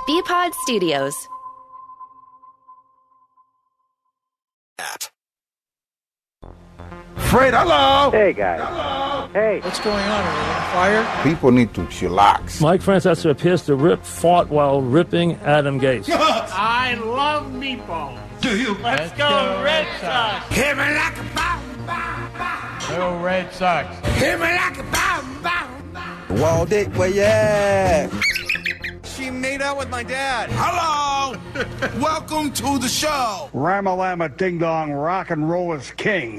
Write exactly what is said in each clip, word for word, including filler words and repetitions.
B-Pod Studios. Fred, hello. Hey, guys. Hello. Hey. What's going on? Are we on fire? People need to chillax. Mike Francesa appears to rip fought while ripping Adam Gase. I love meatballs. Do you? Let's go, Red Sox. Hit me like a bomb, bomb, bomb. Go Red Sox. Hit me like a bomb, bomb, bomb. Wall Dick, where you at? She made out with my dad. Hello. Welcome to the show. Ramalama Ding Dong, rock and roll is king.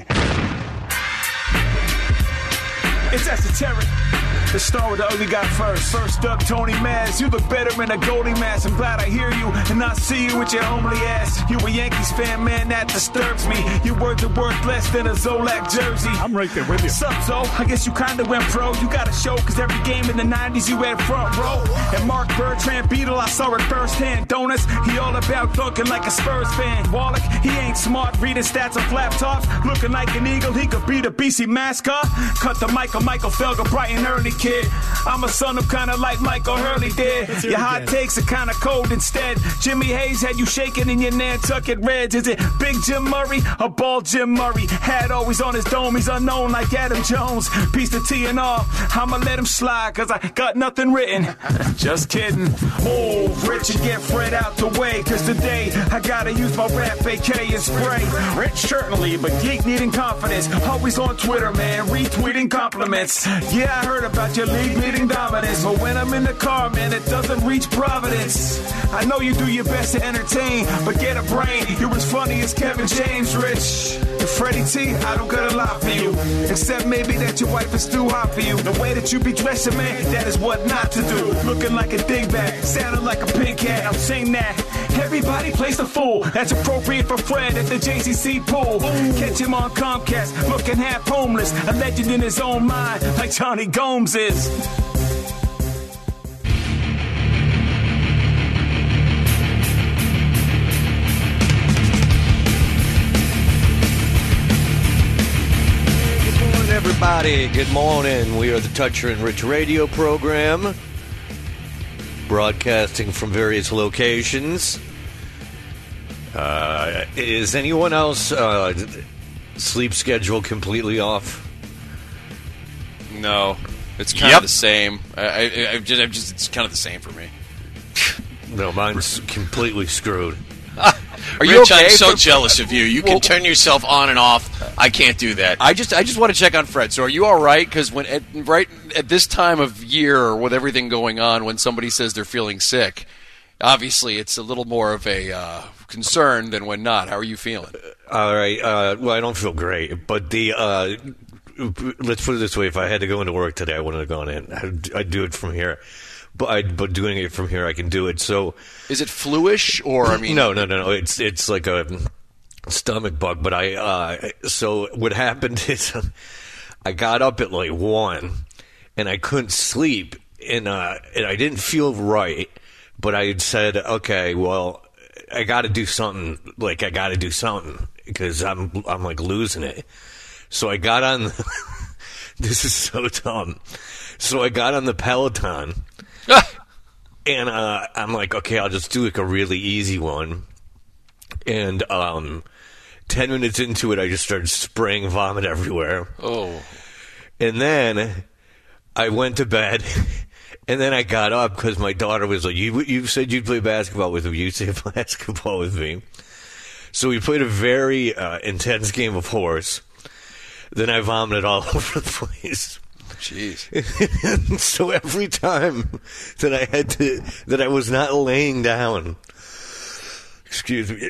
It's esoteric. The star with the ugly guy first. First up, Tony Maz. You look better in a goldie mask. I'm glad I hear you and not see you with your homely ass. You a Yankees fan, man, that disturbs me. Your words are worth less than a Zolak jersey. I'm right there with you. Sup, Zo? I guess you kinda went pro. You got a show, cause every game in the nineties you had front row. And Mark Bertrand Beetle, I saw it firsthand. Donuts, he all about dunking like a Spurs fan. Wallach, he ain't smart, reading stats on laptops. Looking like an eagle, he could beat a B C mascot. Cut the Michael, Michael Felger, bright and early kid. I'm a son of kinda like Michael Hurley did. Your hot again. Takes are kinda cold instead. Jimmy Hayes had you shaking in your Nantucket Reds. Is it Big Jim Murray or Bald Jim Murray? Hat always on his dome, he's unknown like Adam Jones. Piece of T and R, I'ma let him slide cause I got nothing written. Just kidding. Move, Rich, and get Fred out the way. Cause today I gotta use my rap A K and spray. Rich certainly, but geek needing confidence. Always on Twitter, man, retweeting compliments. Yeah, I heard about your league leading dominance, but when I'm in the car, man, it doesn't reach Providence. I know you do your best to entertain, but get a brain. You're as funny as Kevin James, Rich. And Freddie T, I don't got a lot for you, except maybe that your wife is too hot for you. The way that you be dressing, man, that is what not to do. Looking like a dingbat, sounding like a pink cat. I'm saying that everybody plays the fool. That's appropriate for Fred at the J C C pool. Catch him on Comcast, looking half homeless, a legend in his own mind, like Johnny Gomes is. Everybody, good morning. We are the Toucher and Rich radio program, broadcasting from various locations. Uh, is anyone else uh, sleep schedule completely off? No, it's kind Yep. of the same. I, I, I just, I'm just, it's kind of the same for me. No, mine's completely screwed. Are you Rich, okay? I'm so jealous of you. You well, can turn yourself on and off. I can't do that. I just I just want to check on Fred. So are you all right? Because when at, right at this time of year, with everything going on, when somebody says they're feeling sick, obviously it's a little more of a uh, concern than when not. How are you feeling? All right. Uh, well, I don't feel great, but the uh, let's put it this way: if I had to go into work today, I wouldn't have gone in. I'd, I'd do it from here. But I, but doing it from here, I can do it. So, is it fluish or I mean? No, no, no, no. It's it's like a stomach bug. But I uh, so what happened is I got up at like one, and I couldn't sleep, and uh, and I didn't feel right. But I had said, okay, well, I got to do something. Like I got to do something because I'm I'm like losing it. So I got on. This is so dumb. So I got on the Peloton. And uh, I'm like, okay, I'll just do like a really easy one. And um, ten minutes into it, I just started spraying vomit everywhere. Oh. And then I went to bed. And then I got up because my daughter was like, you you said you'd play basketball with me. You say basketball with me. So we played a very uh, intense game of horse. Then I vomited all over the place. Jeez. So every time that I had to, that I was not laying down, excuse me,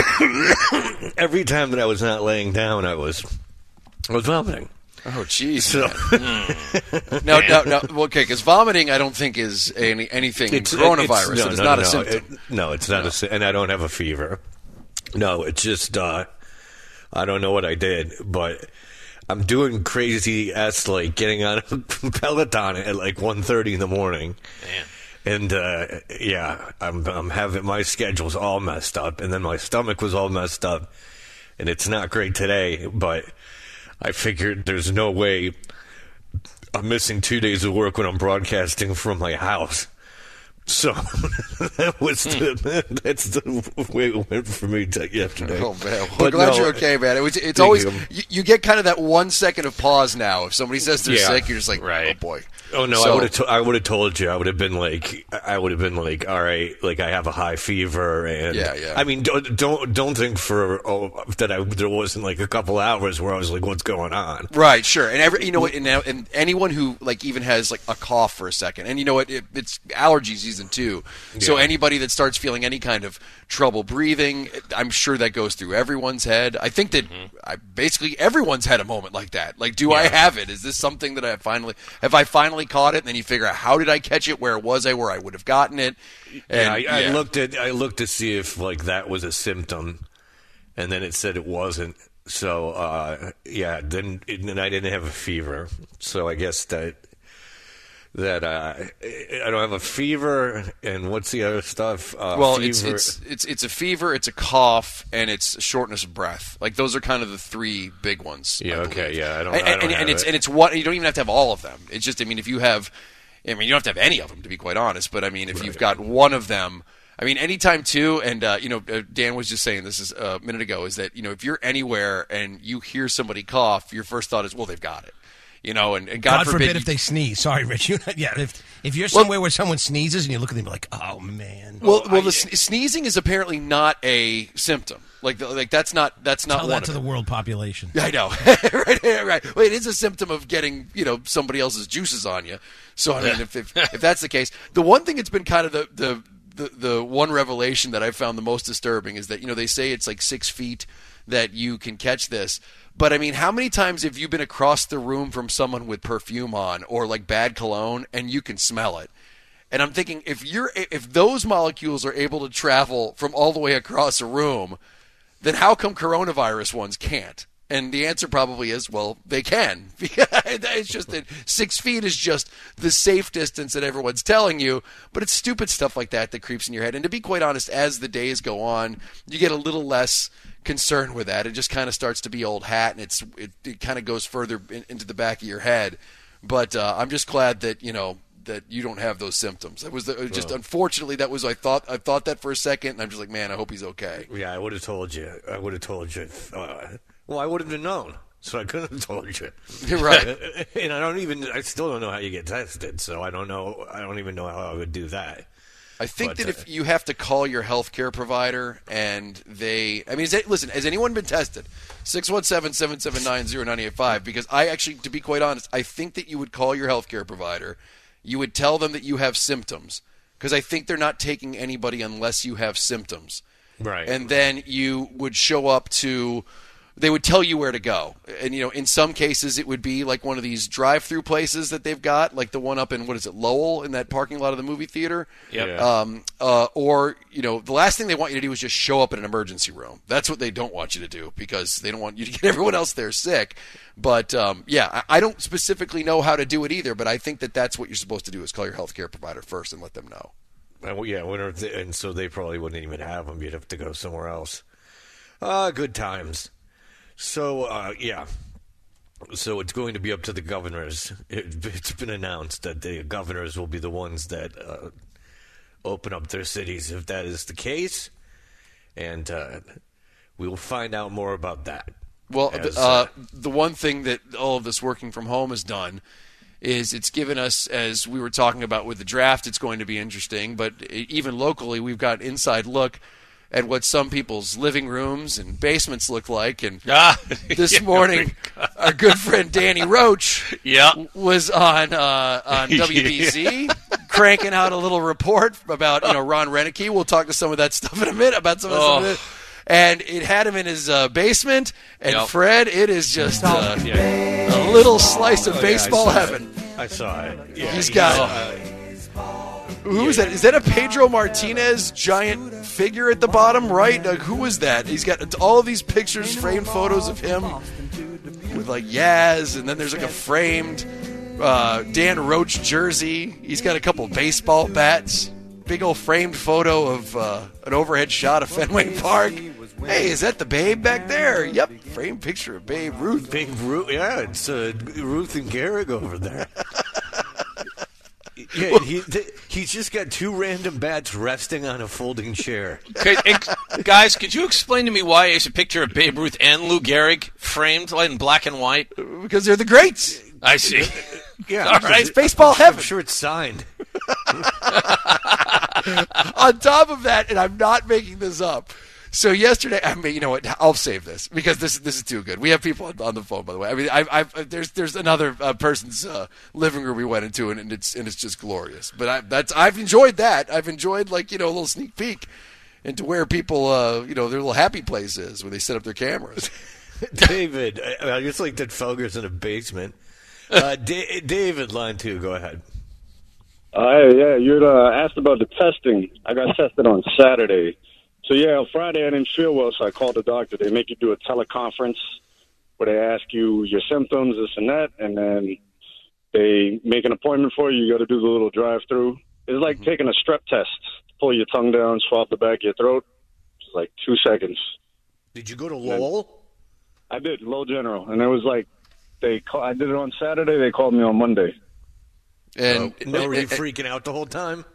every time that I was not laying down, I was, I was vomiting. Oh, jeez. So, mm. no, no, no. Okay, because vomiting, I don't think is any anything it's, coronavirus. It's, no, it's no, not no, a no. symptom. It, no, it's not no. a, and I don't have a fever. No, it's just, uh, I don't know what I did, but I'm doing crazy ass like getting on a Peloton at like one thirty in the morning. Man. And uh, yeah, I'm I'm having my schedule's all messed up, and then my stomach was all messed up, and it's not great today. But I figured there's no way I'm missing two days of work when I'm broadcasting from my house. So that was the, that's the way it went for me yesterday. Oh man, well, but glad no, you're okay, man. It was, it's always you, you get kind of that one second of pause now. If somebody says they're yeah, sick, you're just like, right. oh boy. Oh no, so, I would have to- I would have told you. I would have been like I would have been like, all right, like I have a high fever, and yeah, yeah. I mean, don't don't, don't think for oh, that I there wasn't like a couple hours where I was like, what's going on? Right, sure, and every you know what, and, now, and anyone who like even has like a cough for a second, and you know what, it, it's allergy season too. So Yeah. anybody that starts feeling any kind of trouble breathing, I'm sure that goes through everyone's head. I think that Mm-hmm. I, basically everyone's had a moment like that. Like, do I have it? Is this something that I finally have I finally caught it? And then you figure out, how did I catch it? Where was I? Where I would have gotten it? And, yeah, I, I yeah. looked at I looked to see if like that was a symptom, and then it said it wasn't. So uh, yeah, then then I didn't have a fever. So I guess that that uh, I don't have a fever. And what's the other stuff? Uh, Well, fever. it's, it's it's it's a fever, it's a cough, and it's shortness of breath. Like, those are kind of the three big ones. Yeah, I okay, believe. yeah, I don't- And, I don't and, have and it's it. and it's one. You don't even have to have all of them. It's just, I mean, if you have, I mean, you don't have to have any of them, to be quite honest. But I mean, if you've got one of them, I mean, anytime too. And uh, you know, uh, Dan was just saying this is uh, a minute ago. Is that, you know, if you're anywhere and you hear somebody cough, your first thought is, well, they've got it. You know, and, and God, God forbid, forbid if they sneeze. Sorry, Rich. You, yeah, if if you're Well- somewhere where someone sneezes and you look at them like, oh man. Well, well, the sne- sneezing is apparently not a symptom. Like, the, like that's not that's not Tell one that to of the it. world population. I know, right, right. Well, it is a symptom of getting, you know, somebody else's juices on you. So I mean, if, if if that's the case, the one thing that's been kind of the the the, the one revelation that I found the most disturbing is that, you know, they say it's like six feet that you can catch this. But, I mean, how many times have you been across the room from someone with perfume on or, like, bad cologne, and you can smell it? And I'm thinking, if you're if those molecules are able to travel from all the way across a room, then how come coronavirus ones can't? And the answer probably is, well, they can. It's just that six feet is just the safe distance that everyone's telling you. But it's stupid stuff like that that creeps in your head. And to be quite honest, as the days go on, you get a little less concerned with that. It just kind of starts to be old hat, and it's it, it kind of goes further in, into the back of your head. But uh, I'm just glad that, you know, that you don't have those symptoms. It was, the, it was just Oh. unfortunately that was I thought I thought that for a second, and I'm just like, man, I hope he's okay. Yeah, I would have told you. I would have told you. Uh, well, I would have known, so I couldn't have told you. You're right. And I don't even. I still don't know how you get tested, so I don't know. I don't even know how I would do that. I think But, that uh, if you have to call your healthcare provider and they, I mean, is that, listen, has anyone been tested? six one seven, seven seven nine, zero nine eight five. Because I actually, to be quite honest, I think that you would call your healthcare provider. You would tell them that you have symptoms, because I think they're not taking anybody unless you have symptoms. Right. And then you would show up to, they would tell you where to go. And, you know, in some cases it would be like one of these drive-through places that they've got, like the one up in, what is it, Lowell, in that parking lot of the movie theater. Yep. Yeah. Um, uh, or, you know, the last thing they want you to do is just show up in an emergency room. That's what they don't want you to do, because they don't want you to get everyone else there sick. But, um, yeah, I, I don't specifically know how to do it either, but I think that that's what you're supposed to do, is call your healthcare provider first and let them know. Uh, well, yeah, I wonder if they, and so they probably wouldn't even have them. You'd have to go somewhere else. Ah, good times. So, uh, yeah. So it's going to be up to the governors. It, it's been announced that the governors will be the ones that uh, open up their cities if that is the case. And uh, we will find out more about that. Well, As, the, uh, the one thing that all of this working from home has done is it's given us, as we were talking about with the draft, it's going to be interesting, but even locally we've got inside look at what some people's living rooms and basements look like. And Ah, this yeah, morning, our good friend Danny Roach Yeah. was on uh, on W B Z cranking out a little report about, you know, Ron Renicky. We'll talk to some of that stuff in a minute, about some of Oh. some of it. And it had him in his uh, basement. And Yep. Fred, it is just uh, Yeah. a little slice of Oh, yeah, I baseball saw heaven. it. I saw it. Yeah, He's got. uh, Who is that? Is that a Pedro Martinez giant figure at the bottom right? Like, who is that? He's got all of these pictures, framed photos of him with like Yaz, and then there's like a framed uh, Dan Roach jersey. He's got a couple baseball bats. Big old framed photo of uh, an overhead shot of Fenway Park. Hey, is that the Babe back there? Yep, framed picture of Babe Ruth. Babe Ruth, yeah, it's uh, Ruth and Gehrig over there. Yeah, he, he's just got two random bats resting on a folding chair. Okay, and guys, could you explain to me why there's a picture of Babe Ruth and Lou Gehrig framed in black and white? Because they're the greats. I see. Yeah, all right. It's baseball heaven. I'm sure it's signed. On top of that, and I'm not making this up. So yesterday, I mean, you know what? I'll save this because this this is too good. We have people on, on the phone, by the way. I mean, I've, I've there's there's another uh, person's uh, living room we went into, and, and it's and it's just glorious. But I, that's I've enjoyed that. I've enjoyed like you know a little sneak peek into where people uh, you know their little happy place is where they set up their cameras. David, I just like that Felger's in a basement. Uh, da- David, line two, go ahead. Uh, yeah, you uh, asked about the testing. I got tested on Saturday. So, yeah, on Friday I didn't feel well, so I called the doctor. They make you do a teleconference where they ask you your symptoms, this and that, and then they make an appointment for you. You got to do the little drive-through. It's like mm-hmm. taking a strep test. Pull your tongue down, swab the back of your throat. It's like two seconds. Did you go to Lowell? I did, Lowell General. And it was like, they call, I did it on Saturday. They called me on Monday. And oh, no, were you freaking out the whole time?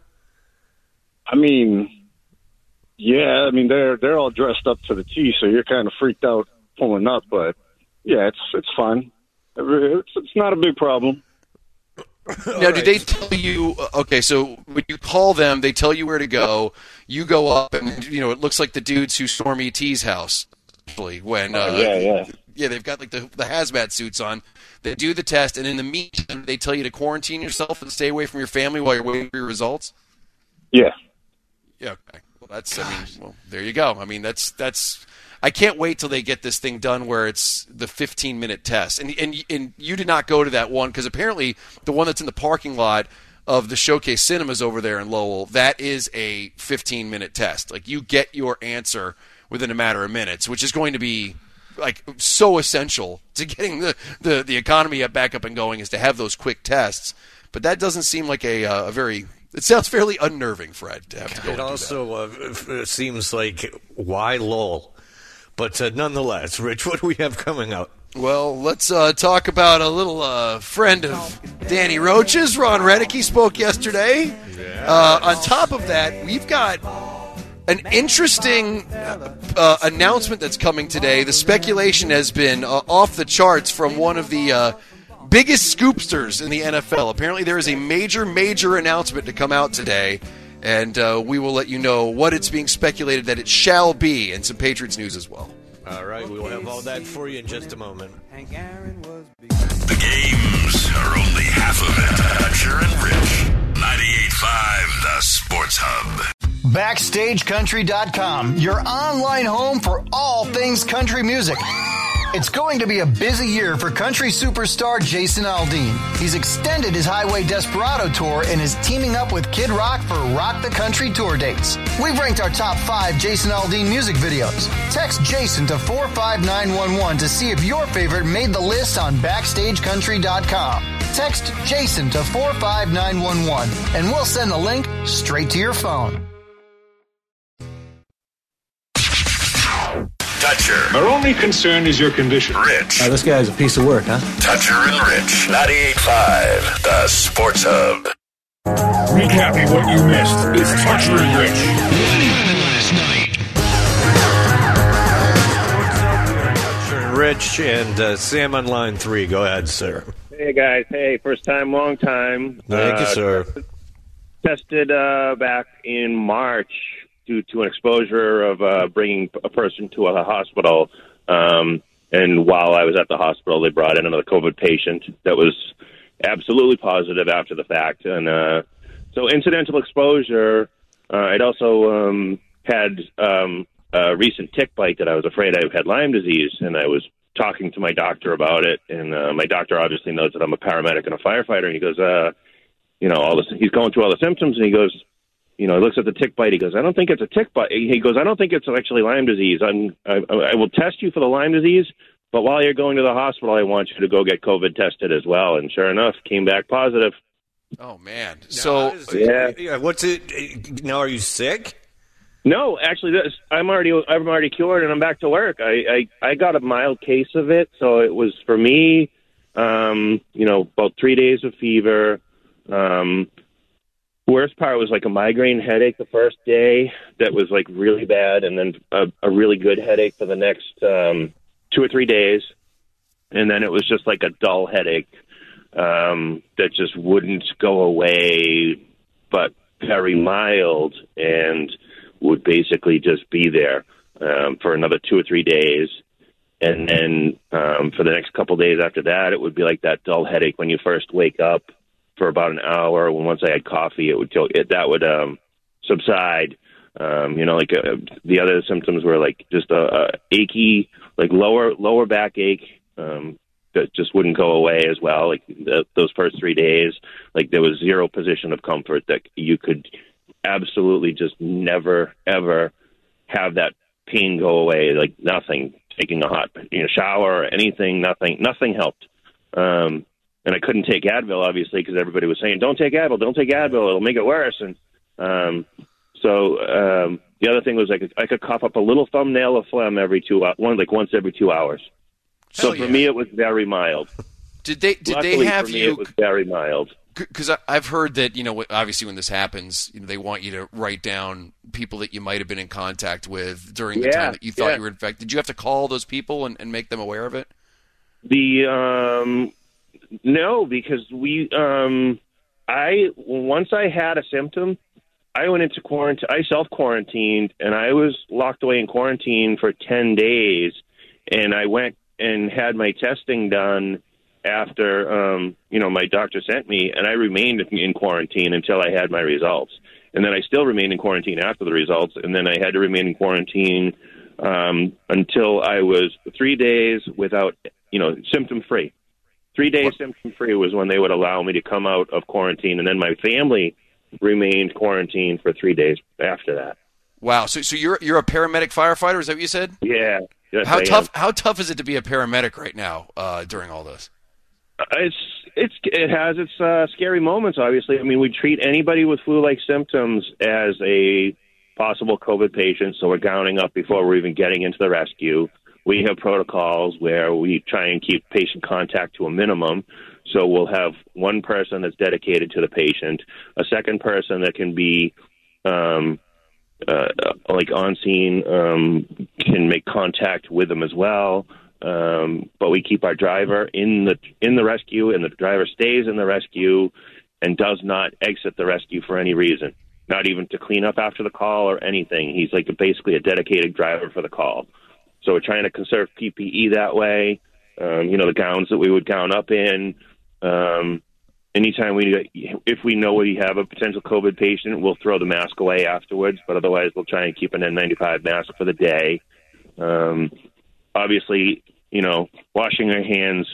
I mean... Yeah, I mean they're they're all dressed up to the T, so you're kind of freaked out pulling up. But yeah, it's it's fine. It's, it's not a big problem. Now, right. Did they tell you? Okay, so when you call them, they tell you where to go. You go up, and you know it looks like the dudes who storm E T's house. When uh, uh, yeah, yeah, yeah, they've got like the the hazmat suits on. They do the test, and in the meantime, they tell you to quarantine yourself and stay away from your family while you're waiting for your results. Yeah. Yeah. Okay. That's, Gosh. I mean, well, there you go. I mean, that's, that's, I can't wait till they get this thing done where it's the fifteen minute test. And, and, and you did not go to that one because apparently the one that's in the parking lot of the Showcase Cinemas over there in Lowell, that is a fifteen minute test. Like you get your answer within a matter of minutes, which is going to be like so essential to getting the, the, the economy back up and going is to have those quick tests. But that doesn't seem like a, uh, a very, it sounds fairly unnerving, Fred, to have to go. It also uh, seems like, why Lowell? But uh, nonetheless, Rich, what do we have coming up? Well, let's uh, talk about a little uh, friend of Danny Roach's, Ron Reddick. He spoke yesterday. Yeah. Uh, on top of that, we've got an interesting uh, announcement that's coming today. The speculation has been uh, off the charts from one of the uh, biggest scoopsters in the N F L. Apparently there is a major, major announcement to come out today, and uh, we will let you know what it's being speculated that it shall be, and some Patriots news as well. All right, we will have all that for you in just a moment. The games are only half of it. Dutcher and Rich, ninety-eight point five, The Sports Hub. Backstage Country dot com, your online home for all things country music. It's going to be a busy year for country superstar Jason Aldean. He's extended his Highway Desperado tour and is teaming up with Kid Rock for Rock the Country tour dates. We've ranked our top five Jason Aldean music videos. Text Jason to four five nine one one to see if your favorite made the list on Backstage Country dot com. Text Jason to four five nine one one and we'll send the link straight to your phone. Dutcher. Our only concern is your condition. Rich. Oh, this guy's a piece of work, huh? Dutcher and Rich, ninety-eight point five, The Sports Hub. Recapping what you missed. It's Dutcher and Rich. Dutcher and Rich and uh, Sam on line three. Go ahead, sir. Hey, guys. Hey, first time, long time. Thank uh, you, sir. Tested uh, back in March due to an exposure of uh, bringing a person to a hospital. Um, and while I was at the hospital, they brought in another COVID patient that was absolutely positive after the fact. And uh, so incidental exposure, uh, I'd also um, had um, a recent tick bite that I was afraid I had Lyme disease, and I was talking to my doctor about it. And uh, my doctor obviously knows that I'm a paramedic and a firefighter, and he goes, uh, you know, all this, he's going through all the symptoms, and he goes, you know, he looks at the tick bite. He goes, I don't think it's a tick bite. He goes, I don't think it's actually Lyme disease. I'm, I, I will test you for the Lyme disease, but while you're going to the hospital, I want you to go get COVID tested as well. And sure enough, came back positive. Oh, man. So, yeah. yeah. What's it? Now, are you sick? No, actually, this, I'm already I'm already cured, and I'm back to work. I, I, I got a mild case of it, so it was, for me, um, you know, about three days of fever, um, worst part was like a migraine headache the first day that was like really bad, and then a, a really good headache for the next um, two or three days. And then it was just like a dull headache um, that just wouldn't go away, but very mild, and would basically just be there um, for another two or three days. And then um, for the next couple of days after that, it would be like that dull headache when you first wake up for about an hour. When once I had coffee, it would go, it, that would um, subside. Um, you know, like uh, the other symptoms were like just a, a achy, like lower lower back ache. Um, that just wouldn't go away as well. Like the, those first three days, like there was zero position of comfort that you could absolutely just never, ever have that pain go away. Like nothing, taking a hot you know, shower or anything, nothing, nothing helped. Um, and I couldn't take Advil, obviously, because everybody was saying, don't take Advil, don't take Advil, it'll make it worse. And um, so um, the other thing was I could, I could cough up a little thumbnail of phlegm every two, one like once every two hours. So Hell for yeah. me, it was very mild. Did they? Did Luckily they have for me, you? It was very mild. Because I've heard that, you know, obviously when this happens, you know, they want you to write down people that you might have been in contact with during the Yeah, time that you thought yeah. you were infected. Did you have to call those people and, and make them aware of it? The um, no, because we um, I once I had a symptom, I went into quarantine. I self quarantined, and I was locked away in quarantine for ten days. And I went and had my testing done after, um, you know, my doctor sent me, and I remained in quarantine until I had my results. And then I still remained in quarantine after the results, and then I had to remain in quarantine um, until I was three days without, you know, symptom-free. Three days symptom-free was when they would allow me to come out of quarantine, and then my family remained quarantined for three days after that. Wow. So, so you're you're a paramedic firefighter? Is that what you said? Yeah. Yes, how I tough? am. How tough is it to be a paramedic right now uh, during all this? It's it's it has its uh, scary moments. Obviously, I mean, we treat anybody with flu-like symptoms as a possible COVID patient, so we're gowning up before we're even getting into the rescue. We have protocols where we try and keep patient contact to a minimum. So we'll have one person that's dedicated to the patient, a second person that can be um, uh, like on scene, um, can make contact with them as well. Um, but we keep our driver in the in the rescue, and the driver stays in the rescue and does not exit the rescue for any reason, not even to clean up after the call or anything. He's like basically a dedicated driver for the call. So we're trying to conserve P P E that way. Um, you know, the gowns that we would gown up in. Um, anytime we, if we know we have a potential COVID patient, we'll throw the mask away afterwards. But otherwise, we'll try and keep an N ninety-five mask for the day. Um, obviously, you know, washing our hands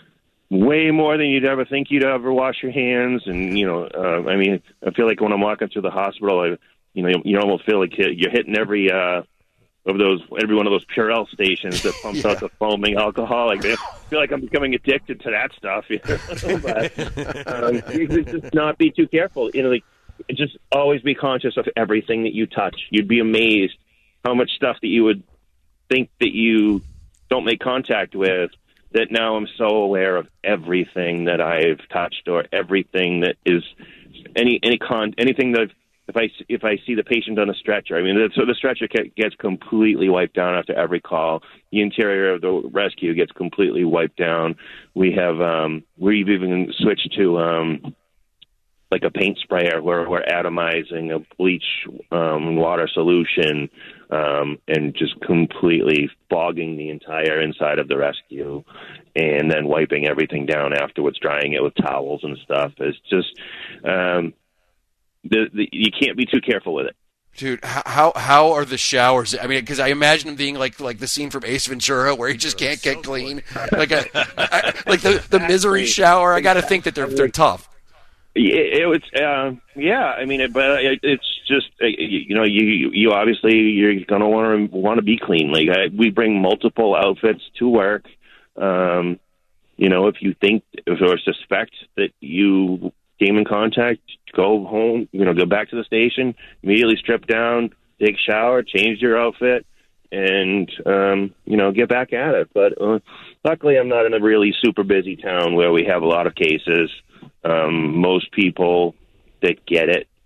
way more than you'd ever think you'd ever wash your hands. And, you know, uh, I mean, I feel like when I'm walking through the hospital, I, you know, you almost feel like you're hitting every, uh, of those, every one of those Purell stations that pumps yeah. out the foaming alcohol. Like, I feel like I'm becoming addicted to that stuff. You know? But, um, you just not be too careful. You know, like, just always be conscious of everything that you touch. You'd be amazed how much stuff that you would think that you don't make contact with, that now I'm so aware of everything that I've touched, or everything that is any any con anything that if I if I see the patient on a stretcher, I mean, so the stretcher gets completely wiped down after every call. The interior of the rescue gets completely wiped down. We have um, we've even switched to um, like a paint sprayer where we're atomizing a bleach um, water solution. Um, and just completely fogging the entire inside of the rescue, and then wiping everything down afterwards, drying it with towels and stuff. It's just um, the, the, you can't be too careful with it. Dude, how how are the showers? I mean, because I imagine them being like like the scene from Ace Ventura where he just can't get clean, like a I, like the the misery shower. I got to think that they're they're tough. It, it was, uh, yeah. I mean, it, but it, it's just uh, you, you know, you you obviously you're gonna want to want to be clean. Like I, we bring multiple outfits to work. Um, you know, if you think or suspect that you came in contact, go home. You know, go back to the station, immediately strip down, take a shower, change your outfit, and um, you know, get back at it. But uh, luckily, I'm not in a really super busy town where we have a lot of cases. Um, most people that get it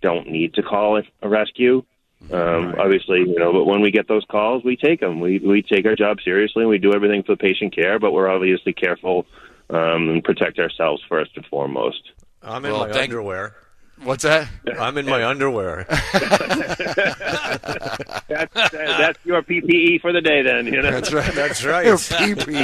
don't need to call a rescue. Um, right. Obviously, you know, but when we get those calls, we take them. We we take our job seriously, and we do everything for patient care, but we're obviously careful um, and protect ourselves first and foremost. I'm in well, my thank- underwear. What's that? I'm in my underwear. that's, that's your P P E for the day, then. You know? That's right. That's right. Your P P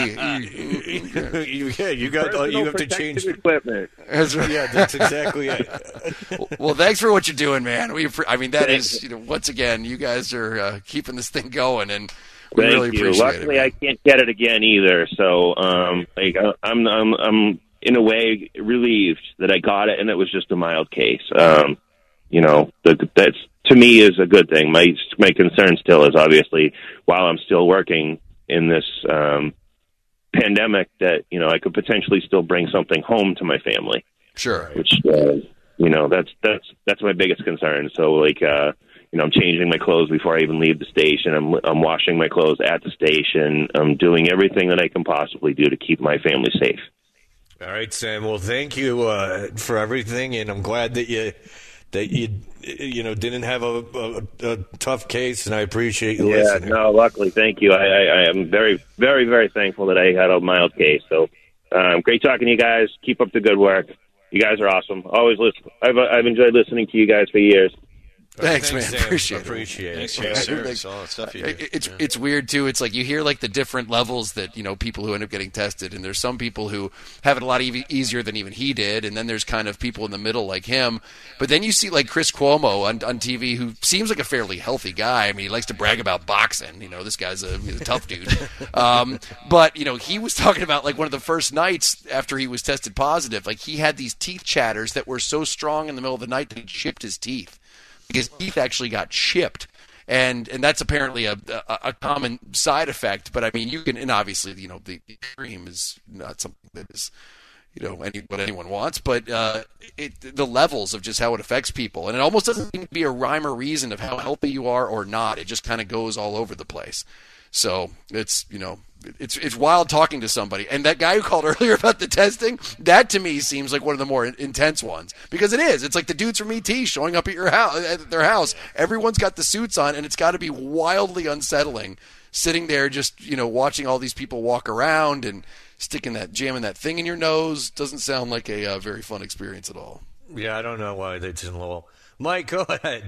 E. you, yeah, you got. Uh, you have to change equipment. That's right. Yeah, that's exactly it. Well, thanks for what you're doing, man. We, I mean, that is, you know, once again, you guys are uh, keeping this thing going, and we Thank really you. appreciate Luckily, it. I can't get it again either. So, um, like, I'm, I'm, I'm. in a way, relieved that I got it, and it was just a mild case. Um, you know, the, that's to me is a good thing. My my concern still is obviously while I'm still working in this um, pandemic, that you know I could potentially still bring something home to my family. Sure. Which uh, you know that's that's that's my biggest concern. So like. Uh, You know, I'm changing my clothes before I even leave the station. I'm I'm washing my clothes at the station. I'm doing everything that I can possibly do to keep my family safe. All right, Sam. Well, thank you uh, for everything, and I'm glad that you that you you know didn't have a, a, a tough case, and I appreciate you yeah, listening. no, luckily, thank you. I, I, I am very, very, very thankful that I had a mild case. So, um, great talking to you guys. Keep up the good work. You guys are awesome. Always listen. I've I've enjoyed listening to you guys for years. Thanks, Thanks, man. Sam. Appreciate it. Appreciate it. Thanks for Yeah, your I service, think- all the stuff you do. It- It's Yeah. it's weird too. It's like you hear like the different levels that you know people who end up getting tested, and there's some people who have it a lot e- easier than even he did, and then there's kind of people in the middle like him. But then you see like Chris Cuomo on on T V, who seems like a fairly healthy guy. I mean, he likes to brag about boxing. You know, this guy's a, he's a tough dude. Um, but you know, he was talking about like one of the first nights after he was tested positive, like he had these teeth chatters that were so strong in the middle of the night that he chipped his teeth. His teeth actually got chipped, and and that's apparently a, a a common side effect. But I mean, you can, and obviously, you know, the extreme is not something that is, you know, any, what anyone wants. But uh, it the levels of just how it affects people, and it almost doesn't seem to be a rhyme or reason of how healthy you are or not. It just kind of goes all over the place. So it's, you know, it's it's wild talking to somebody. And that guy who called earlier about the testing, that to me seems like one of the more intense ones. Because it is. It's like the dudes from E T showing up at your house, at their house. Everyone's got the suits on, and it's got to be wildly unsettling sitting there just, you know, watching all these people walk around and sticking that, jamming that thing in your nose. Doesn't sound like a uh, very fun experience at all. Yeah, I don't know why they didn't Lowell. Mike, go ahead.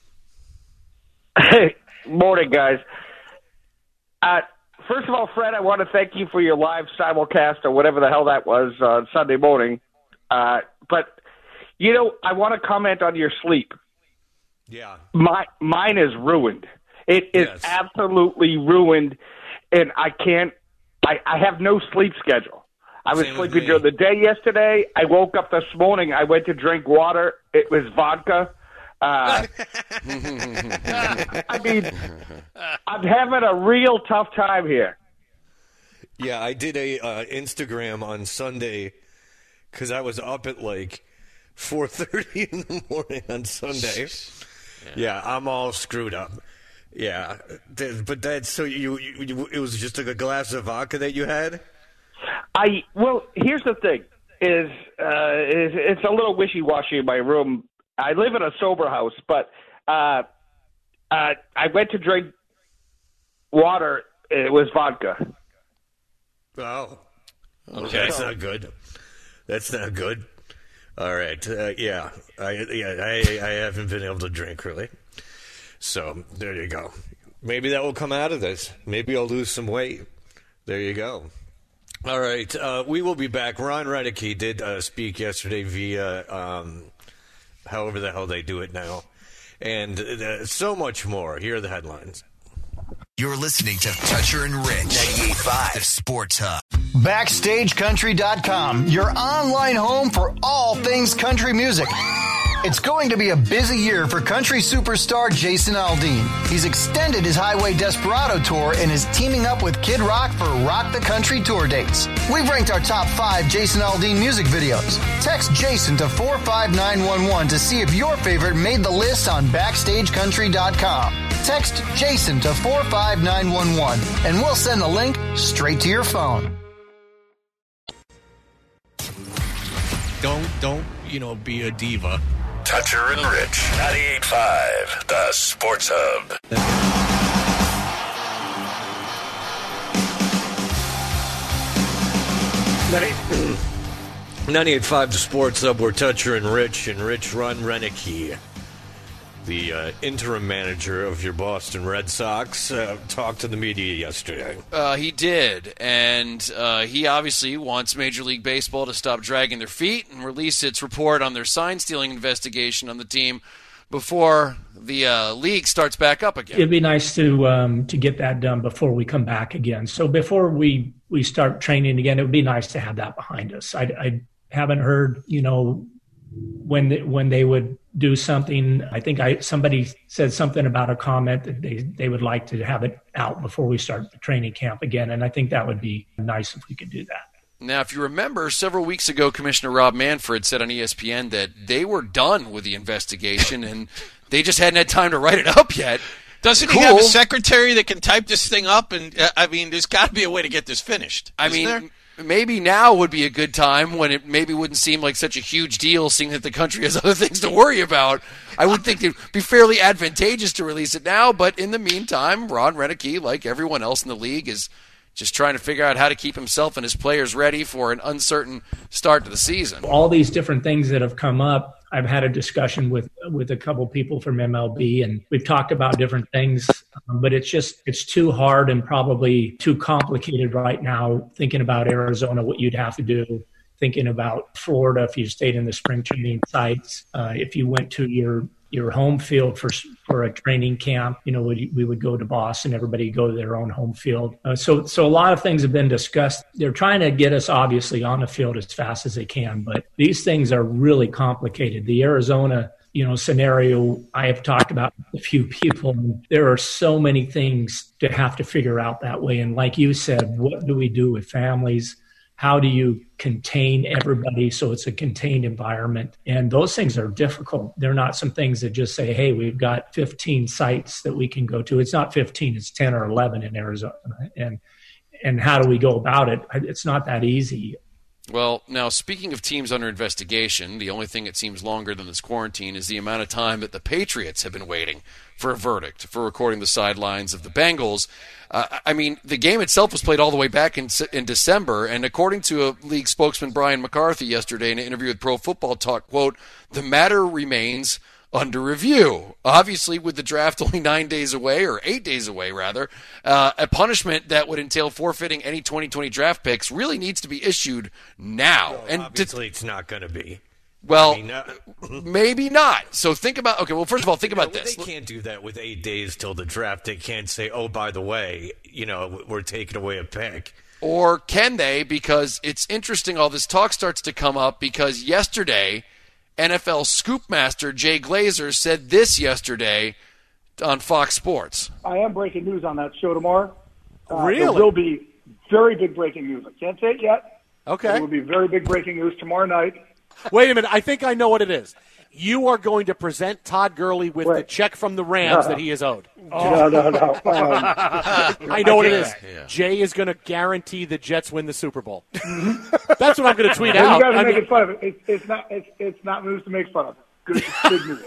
Hey, morning, guys. Uh, first of all, Fred, I want to thank you for your live simulcast or whatever the hell that was on Sunday morning. Uh, but, you know, I want to comment on your sleep. Yeah. My, mine is ruined. It is Yes. absolutely ruined, and I can't – I I have no sleep schedule. I was Same with sleeping me. during the day yesterday. I woke up this morning. I went to drink water. It was vodka. Uh, I mean, I'm having a real tough time here. Yeah, I did a uh, Instagram on Sunday because I was up at like four thirty in the morning on Sunday. Yeah. yeah, I'm all screwed up. Yeah, Th- but that's so you, you, you. It was just like a glass of vodka that you had. I well, here's the thing: is uh, is it's a little wishy-washy in my room. I live in a sober house, but uh, uh, I went to drink water. It was vodka. Oh, okay, that's not good. That's not good. All right, uh, yeah, I yeah I I haven't been able to drink really. So there you go. Maybe that will come out of this. Maybe I'll lose some weight. There you go. All right, uh, we will be back. Ron Redecky did uh, speak yesterday via. Um, however the hell they do it now. And uh, so much more. Here are the headlines. You're listening to Toucher and Rich, ninety-eight point five Sports Hub. Backstage Country dot com, your online home for all things country music. It's going to be a busy year for country superstar Jason Aldean. He's extended his Highway Desperado tour and is teaming up with Kid Rock for Rock the Country tour dates. We've ranked our top five Jason Aldean music videos. Text Jason to four five nine one one to see if your favorite made the list on Backstage Country dot com. Text Jason to four five nine one one and we'll send the link straight to your phone. Don't, don't, you know, be a diva. Toucher and Rich. ninety-eight point five, the Sports Hub. ninety-eight point five, the Sports Hub. We're Toucher and Rich, and Rich Ron Renicky, the uh, interim manager of your Boston Red Sox, uh, talked to the media yesterday. Uh, he did, and uh, he obviously wants Major League Baseball to stop dragging their feet and release its report on their sign-stealing investigation on the team before the uh, league starts back up again. It'd be nice to um, to get that done before we come back again. So before we, we start training again, it would be nice to have that behind us. I, I haven't heard, you know, when they, when they would do something. I think I somebody said something about a comment that they, they would like to have it out before we start the training camp again, and I think that would be nice if we could do that. Now, if you remember, several weeks ago, Commissioner Rob Manfred said on E S P N that they were done with the investigation and they just hadn't had time to write it up yet. Doesn't cool. he have a secretary that can type this thing up? And uh, I mean, there's got to be a way to get this finished. I mean, there? maybe now would be a good time when it maybe wouldn't seem like such a huge deal, seeing that the country has other things to worry about. I would think it would be fairly advantageous to release it now, but in the meantime, Ron Renicky, like everyone else in the league, is just trying to figure out how to keep himself and his players ready for an uncertain start to the season. All these different things that have come up, I've had a discussion with with a couple people from M L B, and we've talked about different things, um, but it's just, it's too hard and probably too complicated right now, thinking about Arizona, what you'd have to do, thinking about Florida if you stayed in the spring training sites, uh, if you went to your your home field for for a training camp, you know, we, we would go to Boston, everybody would go to their own home field. Uh, so so a lot of things have been discussed. They're trying to get us obviously on the field as fast as they can, but these things are really complicated. The Arizona, you know, scenario I have talked about with a few people. There are so many things to have to figure out that way. And like you said, what do we do with families? How do you contain everybody so it's a contained environment? And those things are difficult. They're not some things that just say, hey, we've got fifteen sites that we can go to. It's not fifteen, it's ten or eleven in Arizona. And and how do we go about it? It's not that easy. Well, now, speaking of teams under investigation, the only thing that seems longer than this quarantine is the amount of time that the Patriots have been waiting for a verdict for recording the sidelines of the Bengals. Uh, I mean, the game itself was played all the way back in, in December, and according to a league spokesman, Brian McCarthy, yesterday in an interview with Pro Football Talk, quote, the matter remains under review. Obviously, with the draft only nine days away, or eight days away, rather, uh, a punishment that would entail forfeiting any twenty twenty draft picks really needs to be issued now. Well, and obviously, to, it's not going to be. Well, I mean, uh, maybe not. So think about, okay, well, first of all, think about no, this. They can't do that with eight days till the draft. They can't say, oh, by the way, you know, we're taking away a pick. Or can they? Because it's interesting, all this talk starts to come up because yesterday, N F L scoop master Jay Glazer said this yesterday on Fox Sports. I am breaking news on that show tomorrow. Uh, really? There will be very big breaking news. I can't say it yet. Okay. There will be very big breaking news tomorrow night. Wait a minute. I think I know what it is. You are going to present Todd Gurley with Wait. the check from the Rams No. that he is owed. No, no, no. Um, I know what it is. Yeah. Jay is going to guarantee the Jets win the Super Bowl. That's what I'm going to tweet you out. guys are I making mean, fun of it. It's, it's not. It's, it's not news to make fun of. Good, it's big news.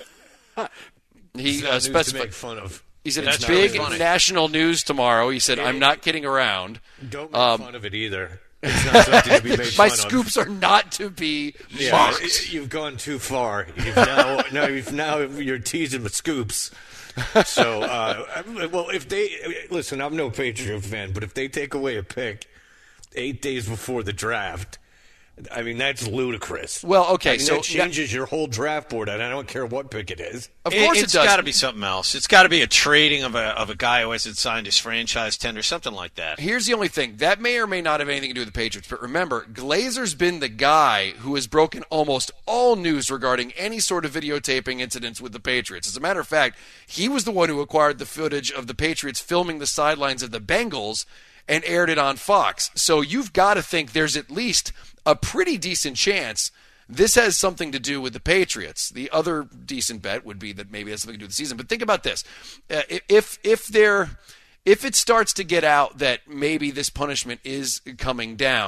He It's not uh, news to specified. make fun of. He said That's it's really big funny. national news tomorrow. He said, I'm not kidding around. Don't make Um, fun of it either. It's not something to be made My fun scoops of. are not to be Yeah, mocked. you've gone too far. You've now, now, you've, now you're teasing with scoops. So, uh, well, if they listen, I'm no Patriot fan, but if they take away a pick eight days before the draft, I mean that's ludicrous. Well, okay, I mean, so that changes your whole draft board, and I don't care what pick it is. Of course it it's does. got to be something else. It's got to be a trading of a of a guy who hasn't signed his franchise tender, something like that. Here's the only thing. That may or may not have anything to do with the Patriots, but remember, Glazer's been the guy who has broken almost all news regarding any sort of videotaping incidents with the Patriots. As a matter of fact, he was the one who acquired the footage of the Patriots filming the sidelines of the Bengals and aired it on Fox. So you've got to think there's at least a pretty decent chance this has something to do with the Patriots. The other decent bet would be that maybe it has something to do with the season. But think about this. Uh, if if they're... If it starts to get out that maybe this punishment is coming down,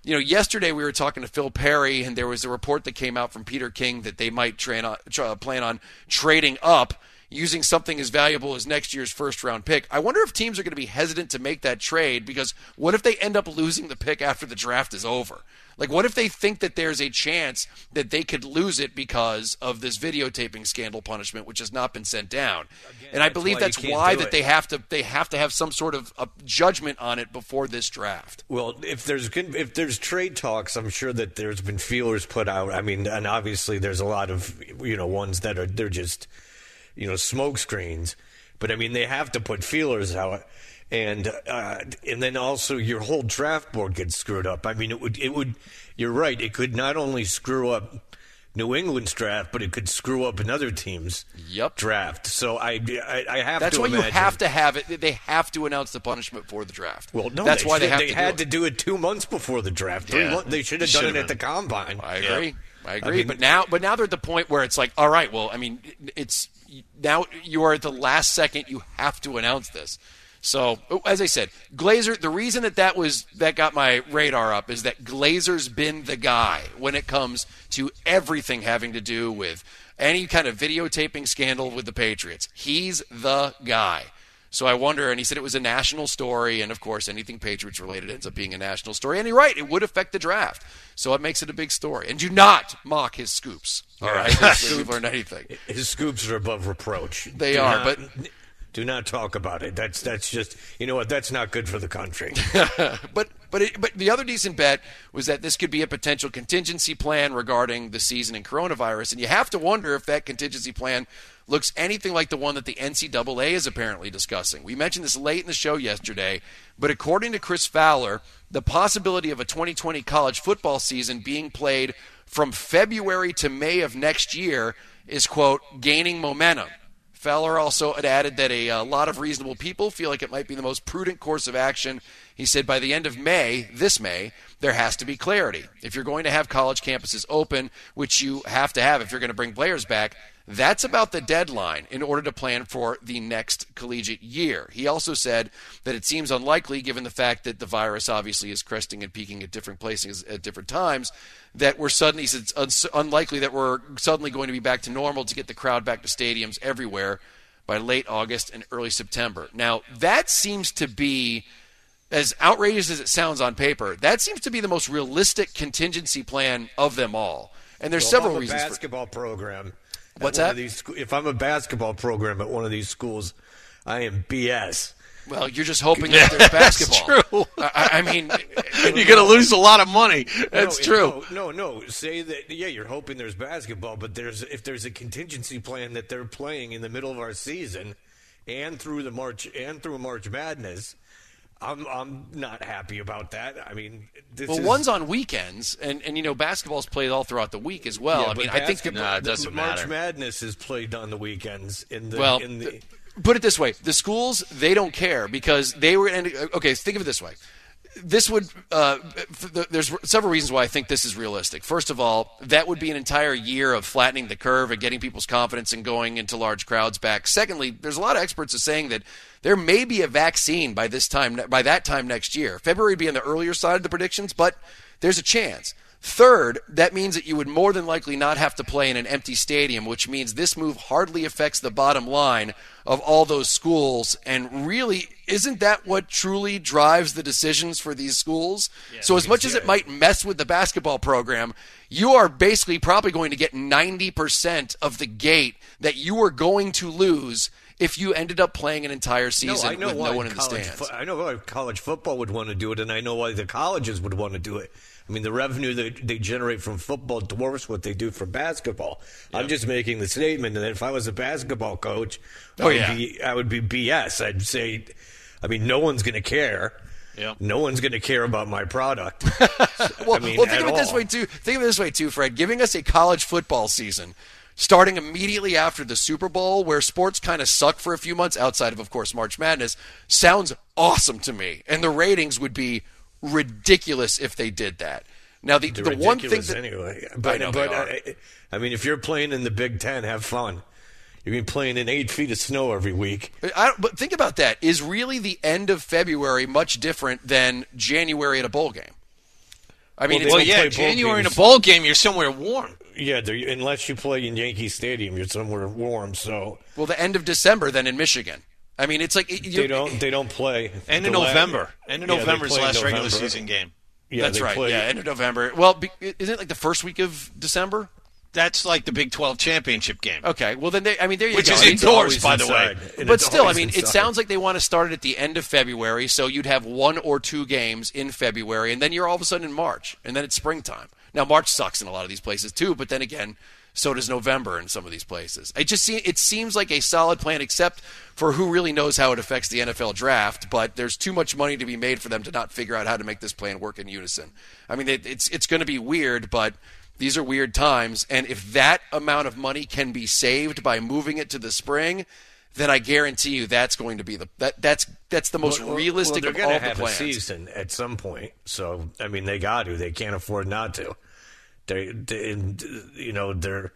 you know, yesterday we were talking to Phil Perry, and there was a report that came out from Peter King that they might train on, tra- plan on trading up using something as valuable as next year's first-round pick. I wonder if teams are going to be hesitant to make that trade, because what if they end up losing the pick after the draft is over? Like, what if they think that there's a chance that they could lose it because of this videotaping scandal punishment, which has not been sent down? Again, and I believe why that's why that they have to they have to have some sort of a judgment on it before this draft. Well, if there's if there's trade talks, I'm sure that there's been feelers put out. I mean, and obviously there's a lot of, you know, ones that are they're just, you know, smoke screens. But I mean, they have to put feelers out. And uh, and then also your whole draft board gets screwed up. I mean, it would it would. You're right. It could not only screw up New England's draft, but it could screw up another team's yep. draft. So I I, I have that's to. That's why imagine. you have to have it. They have to announce the punishment for the draft. Well, no, that's they why should, they have they to had do to do it two months before the draft. Three yeah. months, they should have done it at the combine. I agree. Yeah. I agree. I mean, but now, but now they're at the point where it's like, all right, well, I mean, it's now you are at the last second. You have to announce this. So, as I said, Glazer, the reason that that was that got my radar up is that Glazer's been the guy when it comes to everything having to do with any kind of videotaping scandal with the Patriots. He's the guy. So I wonder, and he said it was a national story, and of course anything Patriots related ends up being a national story. And you're right, it would affect the draft. So it makes it a big story. And do not mock his scoops. All right, if we've learned anything. His scoops are above reproach. They do are, not, but do not talk about it. That's that's just, you know what, that's not good for the country. but but it, but the other decent bet was that this could be a potential contingency plan regarding the season and coronavirus. And you have to wonder if that contingency plan looks anything like the one that the N C double A is apparently discussing. We mentioned this late in the show yesterday, but according to Chris Fowler, the possibility of a twenty twenty college football season being played from February to May of next year is, quote, gaining momentum. Fowler also had added that a, a lot of reasonable people feel like it might be the most prudent course of action. He said by the end of May, this May, there has to be clarity. If you're going to have college campuses open, which you have to have if you're going to bring players back, that's about the deadline in order to plan for the next collegiate year. He also said that it seems unlikely, given the fact that the virus obviously is cresting and peaking at different places at different times, that we're suddenly, he said it's un- unlikely that we're suddenly going to be back to normal to get the crowd back to stadiums everywhere by late August and early September. Now, that seems to be, as outrageous as it sounds on paper, that seems to be the most realistic contingency plan of them all. And there's well, several if I'm a reasons. basketball for program. What's that? that? These, if I'm a basketball program at one of these schools, I am B S. Well, you're just hoping that there's basketball. That's true. I, I mean, you're going to lose a lot of money. That's no, true. No, no, no. Say that. Yeah, you're hoping there's basketball, but there's if there's a contingency plan that they're playing in the middle of our season and through the March and through March Madness. I'm I'm not happy about that. I mean, this well, is, one's on weekends, and, and you know basketball's played all throughout the week as well. Yeah, I mean, but I think basketball- Nah, it doesn't March matter. Madness is played on the weekends. In the well, in the, put it this way: the schools, they don't care because they were. And okay, think of it this way: this would. Uh, there's several reasons why I think this is realistic. First of all, that would be an entire year of flattening the curve and getting people's confidence and going into large crowds back. Secondly, there's a lot of experts are saying that there may be a vaccine by this time, by that time next year. February would be on the earlier side of the predictions, but there's a chance. Third, that means that you would more than likely not have to play in an empty stadium, which means this move hardly affects the bottom line of all those schools. And really, isn't that what truly drives the decisions for these schools? Yeah, so as much as it might mess with the basketball program, you are basically probably going to get ninety percent of the gate that you are going to lose if you ended up playing an entire season no, I know with why no one in the college stands. Fo- I know why college football would want to do it, and I know why the colleges would want to do it. I mean, the revenue that they generate from football dwarfs what they do from basketball. Yep. I'm just making the statement that if I was a basketball coach, I, oh, would yeah. be, I would be B S. I'd say, I mean, no one's going to care. Yep. No one's going to care about my product. well, I mean, well, think of it all. this way too. Think of it this way too, Fred. Giving us a college football season starting immediately after the Super Bowl, where sports kind of suck for a few months, outside of, of course, March Madness, sounds awesome to me. And the ratings would be ridiculous if they did that. Now, the, They're the one thing that, anyway, but, I know but they are. I, I mean, if you're playing in the Big Ten, have fun. You're going to be playing in eight feet of snow every week. I don't, but think about that. Is really the end of February much different than January at a bowl game? I mean, well, it's well yeah, January in a bowl game, you're somewhere warm. Yeah, unless you play in Yankee Stadium, you're somewhere warm. So, well, the end of December then in Michigan. I mean, it's like they don't they don't play. End of November. End of yeah, November is the last regular season game. Yeah, that's right. Play. Yeah, end of November. Well, be, isn't it like the first week of December? That's like the Big twelve championship game. Okay, well then, they, I mean, there you Which go. is indoors, by the way. But still, I mean, inside. It sounds like they want to start it at the end of February, so you'd have one or two games in February, and then you're all of a sudden in March, and then it's springtime. Now, March sucks in a lot of these places too, but then again, so does November in some of these places. It just it seems like a solid plan, except for who really knows how it affects the N F L draft. But there's too much money to be made for them to not figure out how to make this plan work in unison. I mean, it, it's it's going to be weird, but these are weird times. And if that amount of money can be saved by moving it to the spring, then I guarantee you that's going to be the that that's that's the most well, realistic well, of all the the plans. They're going to have a season at some point, so I mean they got to. They can't afford not to. They, they you know, they're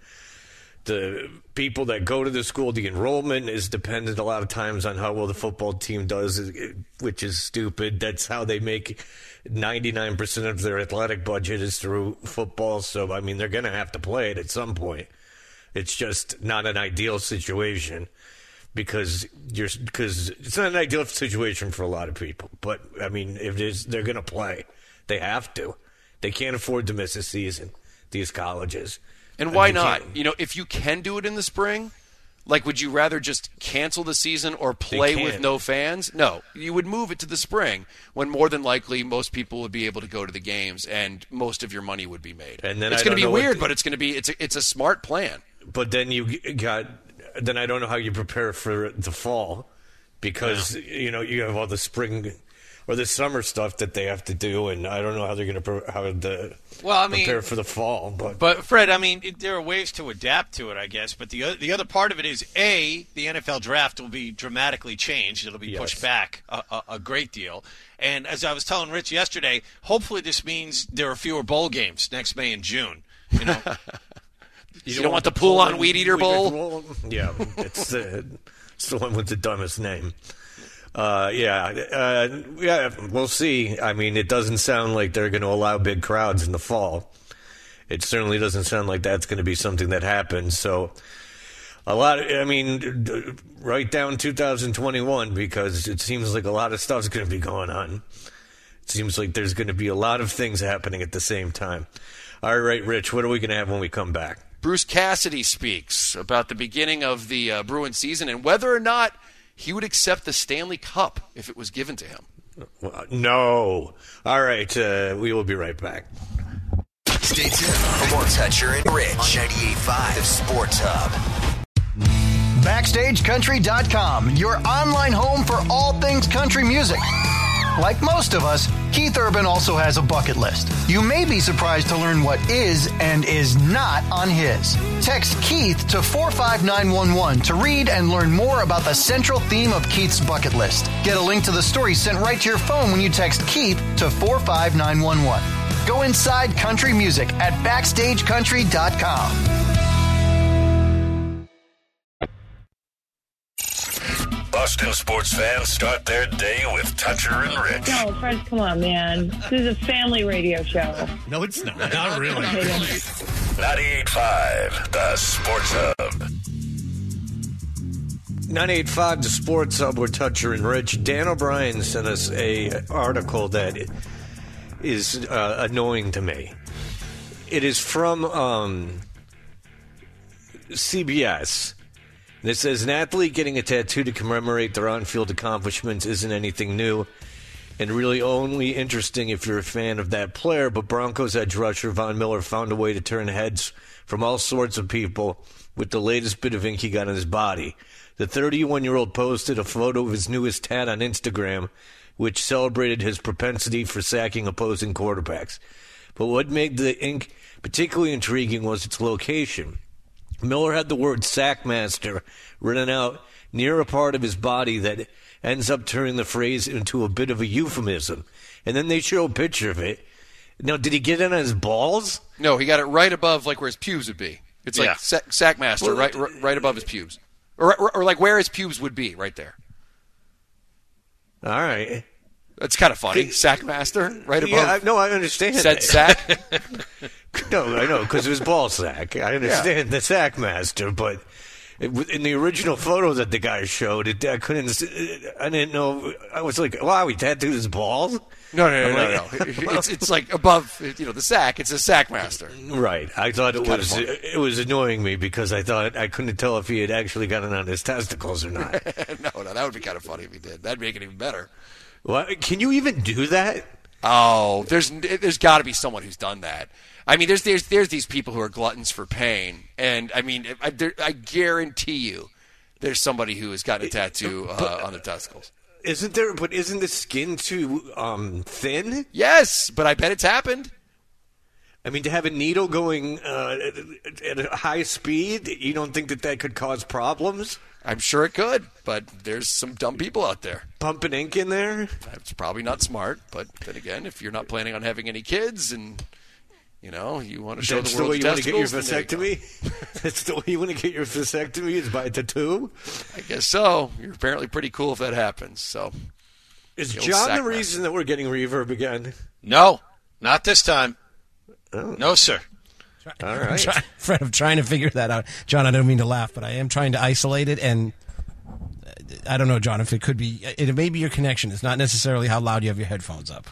the people that go to the school. The enrollment is dependent a lot of times on how well the football team does, which is stupid. That's how they make ninety-nine percent of their athletic budget is through football. So I mean they're going to have to play it at some point. It's just not an ideal situation. Because you're because it's not an ideal situation for a lot of people, but I mean, if it is, they're going to play. They have to. They can't afford to miss a season. These colleges. And why not? You know, if you can do it in the spring, like, would you rather just cancel the season or play with no fans? No, you would move it to the spring when more than likely most people would be able to go to the games and most of your money would be made. And then it's going to be weird, the, but it's going to be it's a, it's a smart plan. But then you got. Then I don't know how you prepare for the fall because, yeah. you know, you have all the spring or the summer stuff that they have to do, and I don't know how they're going to how the well, I mean, prepare for the fall. But, but Fred, I mean, it, there are ways to adapt to it, I guess. But the other, the other part of it is, A, the N F L draft will be dramatically changed. It'll be yes. pushed back a, a, a great deal. And as I was telling Rich yesterday, hopefully this means there are fewer bowl games next May and June, you know. You, you don't, don't want the pool on Weed Eater Bowl? Bowl? Yeah, it's, uh, it's the one with the dumbest name. Uh, yeah, uh, yeah, we'll see. I mean, it doesn't sound like they're going to allow big crowds in the fall. It certainly doesn't sound like that's going to be something that happens. So, a lot. Of, I mean, right down two thousand twenty-one because it seems like a lot of stuff's going to be going on. It seems like there's going to be a lot of things happening at the same time. All right, Rich, what are we going to have when we come back? Bruce Cassidy speaks about the beginning of the uh, Bruins season and whether or not he would accept the Stanley Cup if it was given to him. Well, no. All right, uh, we will be right back. Stay tuned for more Toucher and Rich on ninety-eight point five Sports Hub. Backstage Country dot com, your online home for all things country music. Like most of us, Keith Urban also has a bucket list. You may be surprised to learn what is and is not on his. Text Keith to four five nine one one to read and learn more about the central theme of Keith's bucket list. Get a link to the story sent right to your phone when you text Keith to four five nine one one. Go inside country music at backstage country dot com. Boston sports fans start their day with Toucher and Rich. No, Fred, come on, man. This is a family radio show. No, it's not. Not really. ninety-eight point five, the Sports Hub. ninety-eight point five, the Sports Hub, with Toucher and Rich. Dan O'Brien sent us a article that is uh, annoying to me. It is from um, C B S. It says, an athlete getting a tattoo to commemorate their on-field accomplishments isn't anything new and really only interesting if you're a fan of that player, but Broncos edge rusher Von Miller found a way to turn heads from all sorts of people with the latest bit of ink he got on his body. The thirty-one-year-old posted a photo of his newest tat on Instagram, which celebrated his propensity for sacking opposing quarterbacks. But what made the ink particularly intriguing was its location. Miller had the word Sackmaster written out near a part of his body that ends up turning the phrase into a bit of a euphemism. And then they show a picture of it. Now, did he get it on his balls? No, he got it right above, like, where his pubes would be. It's like yeah. sack, Sackmaster, well, right, r- right above his pubes. Or, or, or, like, where his pubes would be, right there. All right. That's kind of funny. Sackmaster, right above. Yeah, I, no, I understand. Said sack. No, I know, because it was ball sack. I understand yeah. the Sackmaster, but it, in the original photo that the guy showed, it, I couldn't. I didn't know. I was like, "Wow, he tattooed his balls." No, no, no, I'm no, like, no. It's it's like above, you know, the sack. It's a Sackmaster. Right. I thought it Kind was of funny. it was annoying me because I thought I couldn't tell if he had actually gotten on his testicles or not. no, no, that would be kind of funny if he did. That'd make it even better. What? Can you even do that? Oh, there's there's got to be someone who's done that. I mean, there's there's there's these people who are gluttons for pain, and I mean, I, there, I guarantee you, there's somebody who has gotten a tattoo uh, on the testicles. Isn't there? But isn't the skin too um, thin? Yes, but I bet it's happened. I mean, to have a needle going uh, at a high speed, you don't think that that could cause problems? I'm sure it could, but there's some dumb people out there. Pumping ink in there? That's probably not smart, but then again, if you're not planning on having any kids and, you know, you want to show That's the world the way you want to get your testicles, vasectomy? That's the way you want to get your vasectomy is by a tattoo? I guess so. You're apparently pretty cool if that happens. So, Is the old John the sack reason that we're getting reverb again? No, not this time. Oh. No, sir. All I'm right. try- Fred, I'm trying to figure that out. John, I don't mean to laugh, but I am trying to isolate it, and I don't know, John, if it could be, it may be your connection. It's not necessarily how loud you have your headphones up.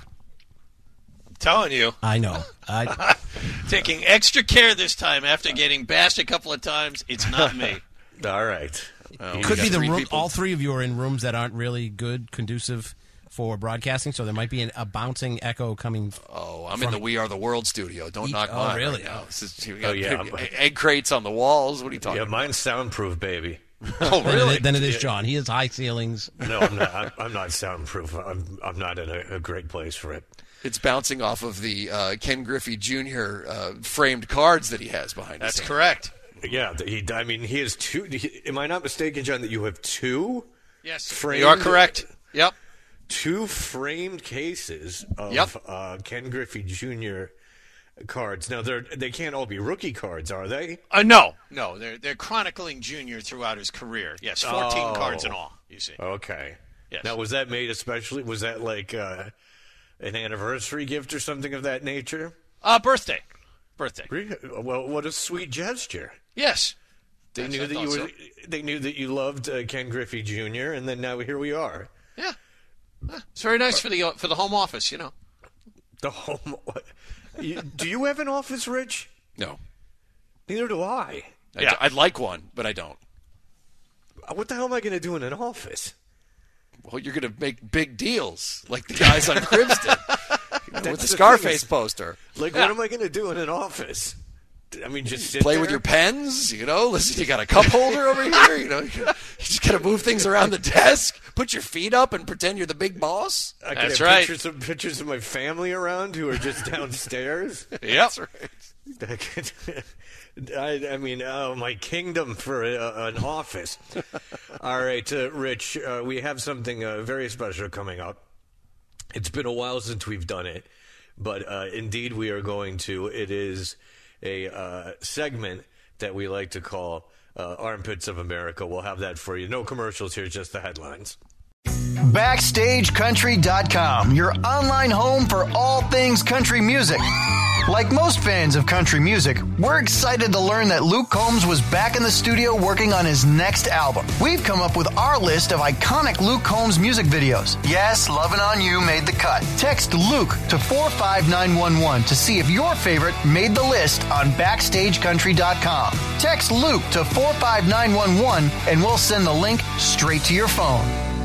I'm telling you. I know. I, Taking extra care this time after getting bashed a couple of times. It's not me. All right. Well, it could we be got the three room. people. All three of you are in rooms that aren't really good, conducive for broadcasting, so there might be an, a bouncing echo coming. Oh, I'm from in the We Are the World studio. Don't knock oh, mine really? right now. This is, we Oh, got yeah. egg crates on the walls. What are you talking Yeah, about? mine's soundproof, baby. Oh, Then really? it- Then it is John. He has high ceilings. No, I'm not. I'm, I'm not soundproof. I'm, I'm not in a, a great place for it. It's bouncing off of the uh, Ken Griffey Junior Uh, framed cards that he has behind That's his correct. Yeah, he. I mean, he has two. He, am I not mistaken, John, that you have two? Yes, framed, you are correct. Yep. Two framed cases of Yep. uh, Ken Griffey Junior cards. Now, they're they can't all be rookie cards, are they? Uh, no, no. They're they're chronicling Junior throughout his career. Yes, fourteen Oh. cards in all. You see. Okay. Yes. Now, was that made especially? Was that like uh, an anniversary gift or something of that nature? Uh, birthday. Birthday. Really? Well, what a sweet gesture. Yes. They Yes, knew I that thought you were. so. They knew that you loved uh, Ken Griffey Junior, and then now here we are. Yeah. It's very nice for the uh, for the home office, you know. The home. What, you, do you have an office, Rich? No. Neither do I. I Yeah. I'd like one, but I don't. What the hell am I going to do in an office? Well, you're going to make big deals like the guys on Cribs did. You know, with the the Scarface thing is- poster. Like, what am I going to do in an office? I mean, just sit Play there? with your pens, you know. Listen, you got a cup holder over here, you know. You just got to move things around the desk. Put your feet up and pretend you're the big boss. I could That's have right. Pictures of, pictures of my family around who are just downstairs. Yep. That's right. I, could, I, I mean, oh, my kingdom for a, an office. All right, uh, Rich, uh, we have something uh, very special coming up. It's been a while since we've done it, but uh, indeed we are going to. It is a uh, segment that we like to call uh, Armpits of America. We'll have that for you. No commercials here, just the headlines. Backstage Country dot com, your online home for all things country music. Like most fans of country music, we're excited to learn that Luke Combs was back in the studio working on his next album. We've come up with our list of iconic Luke Combs music videos. Yes, Lovin' On You made the cut. Text Luke to four five nine one one to see if your favorite made the list on Backstage Country dot com. Text Luke to four five nine one one and we'll send the link straight to your phone.